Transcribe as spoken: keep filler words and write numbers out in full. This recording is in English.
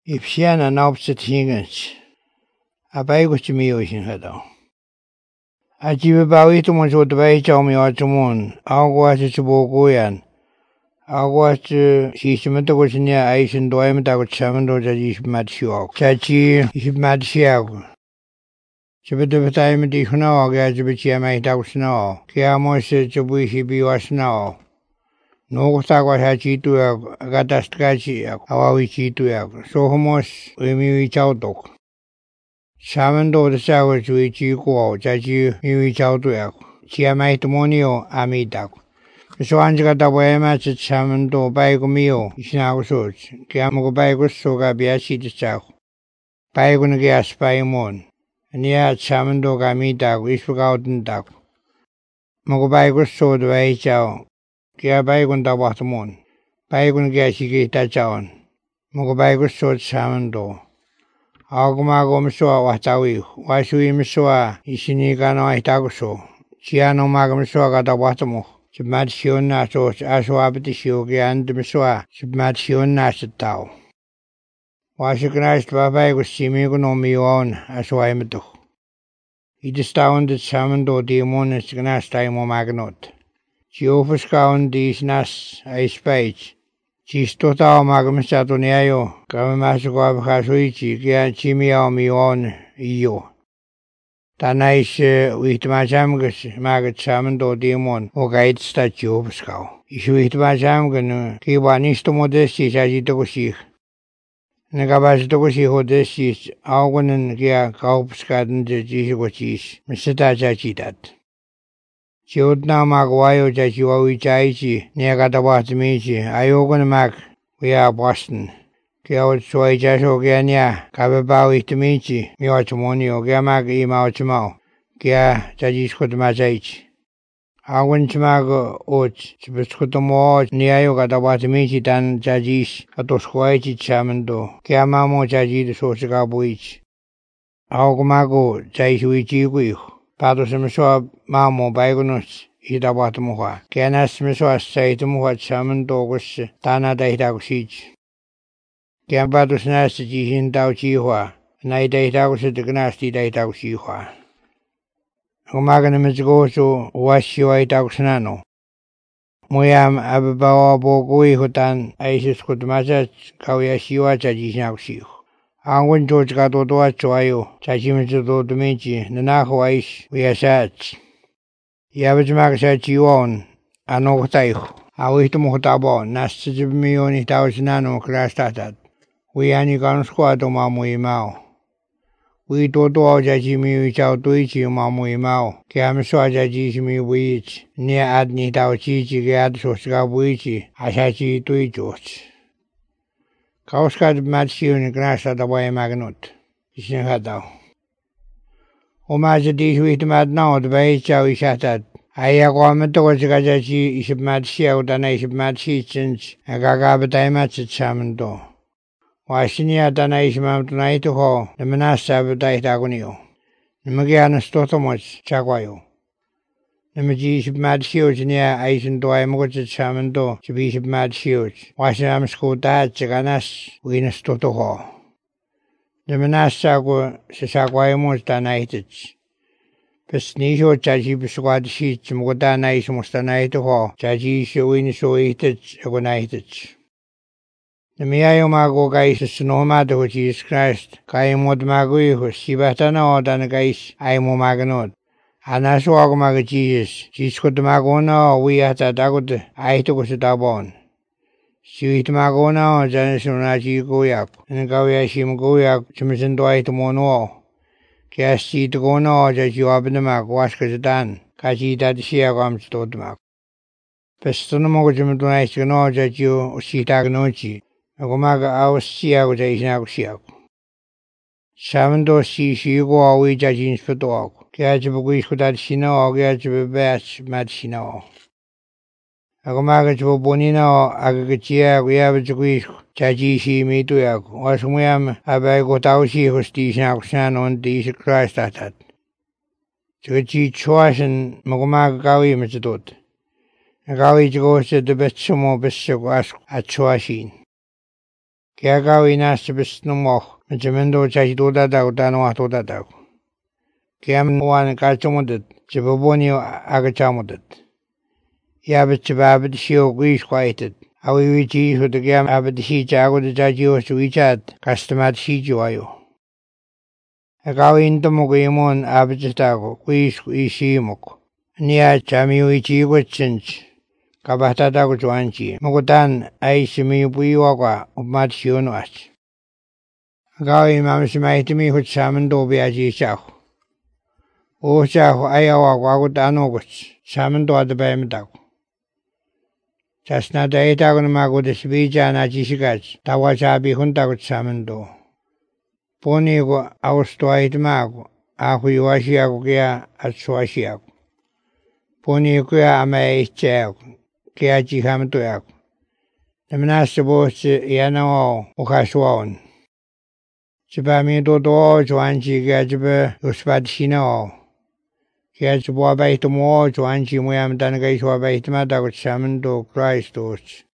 If Shanna opposite Higgins, a bagwich me ocean headow. I give about it much what the way told me or to moon. I'll watch it to Bogoyan. I'll watch she's a metal was near Asian doim that would seven dollars that you should match you out. Chachi, you should match you out. So, but the time it is now, guys, which I might out now. Kiamo said to wish he be was now. No tago hachi to a gatastrachi, our wichi to a so homos, we me each out dog. Seven do the savage which you go, that you each out to a. Chia might monio, a me dog. So Angela the way match at seven do bago mio, is now so. Kiamo bagos so gabiachi the chow. Bagon gas by moon. And yet seven do gami dog, is forgotten dog. Mogo bagos so the way chow. Kia bagon da watamon. Bagon gashi gita chown. Mogo bagos so seven do. Agumago msoa watawi. Washui msoa isiniga no itaguso. Chiano magamsoa gata watamo. Submation na so aswabitishio and msoa. Submation na sitao. Washiknast babagos simigo no mion aswaimito. It is down the seven do demon is gnastimo magnot. Jehovah's count these nas I spage. Chistota magamisatoneo, Kamamasco Hasuichi, Gian Chimia Mion Io. Tanais with Majamgus, Magat Samando Demon, or guide statue of Scow. Issue with Majamgan, Kibanisto Modestis as it was she. Negabas Dogoshi Hodestis, Augan and Gia Kaupskaden the Jisuachis, Miseta Jachitat. Chiudna Maguayo Jachiwaichi, Niagatawatimichi, Iogan Mac, we are Boston. Kiao Soy Jasho Gania, Kababawi Timichi, Miotomonio, Gamak Imauchimo, Gia Jajiskut Mazach. Awan Chimago Oats, Chibiskutomo, Niayogatawatimichi, Dan Jajis, Atosquaichi Chamando, Kiamamo Jaji the Sosagabuich. Augmago, Jaishuichi. Pados Miswa Mamo Bagonus, Ida Watamuha. Canas Miswa say to Muhat Shaman Dogus, Tana Daitagusich. Campados Nastaji in Dauchihua, Night Daitagus at the Gnasti Daitagusihua. Umaganimits go to Washua Itagusanano. Muyam Ababawa Bogui Hutan, Isis Kutmazat, Kawyashiwa Jajinaushiu. Angun George Gato Doacho, Chachimito Domici, Nanahuais, we are sad. Yabajmagasat you own, Anotai, Awitumutabon, Nastajimioni Tausinano Krastatat. We Anigan squad o Mamui Mao. We do do Jajimi Chao Duichi Mamui Mao, Kiamswa Jajimi Wich, near Adni Tauchichi Gad Sosgabuichi, Ashachi Duichos. Kauskat Matsion Grasa the way magnot. Isn't had thou. O Majadi with mad now, the way chow is shattered. I agreement to Gajaji is a mad shout and I should mad sheets and Gagabata match at Samando. Why senior than I should tonight to ho, the Manasa of Daitagonio. The Magiana Stotomos, Chaguayo. The Magi should mad shields near Asian do I mogot at Samando to be mad shields. Why should I school that Chaganas win a stoto? The Manasago Sasaguayamos danated. Pesnisho Chaji Bisquad sheets Mogadana is Mustanaito ho, Chaji showing so eated agonited. The Miayo Mago guys is no matter what Jesus Christ, Kaimod Magui, who Sibatana or than a guys, I mo maganot. Anaswag Maga Jesus, Jesus could Magona, we at a dagod, I took us a dabon. Sweet Magona, Janisunaji Goyak, and Gawiashim Goyak, Chimison Dwight Mono. Casti to go no, that you have in the Mag, wash the dan, Kaji that Shia comes to the Mag. Pestonamogum to nice to know that you see Tagnochi, Agomaga out Sia with a snag siak. Seven do see she go away judging for dog. Catch a wish that she know, catch a batch, mad she know. Agomaga to Bonino, Agachia, we have a wish, Chaji she me to yak. Was we am a bag of Taushi who steals Nakshan on these Christ at that. Chachi choice and Mogomaga Gawi Mitzadot. Gawi goes to the best sumo best ask at Choashin. Kaya gawin nasa bis ng mo. Medyo chaji doda dago tanwa doda dago. Kaya mwan kachomodet. Jibaboni agachamodet. Yabit jibabit shio guish quieted. Awi wichi hu de gam abit shi jago de jaji o suichat. Kastamat shi juayo. Gawin tomo guimon abit dago. Guish guishimok. Nia chami wichi guchinch. Kabahta dago juanchi. Mogutan ay simi buiwagwa umat shionuach. Gawin mamasimaitimi hut saman dobi aji shahu. O shahu ayawa wagut anoguts. Saman do adabay dago. Chasna day dago na magudis bija na jishigach. Tawa sabi huntagut saman do. Poni ko austo aitmago. Aku yuwashi ako kaya at suwashi ako. Poni ko ya amay itche ako. Kaya jiham to ako. Namanasa boss yana o ukaswaon. Chiba mi do do juanchi kaya chiba uspad shina o. Kaya chiba baito mo juanchi mo yam tanagay suwa baito matagot saman do Christ os.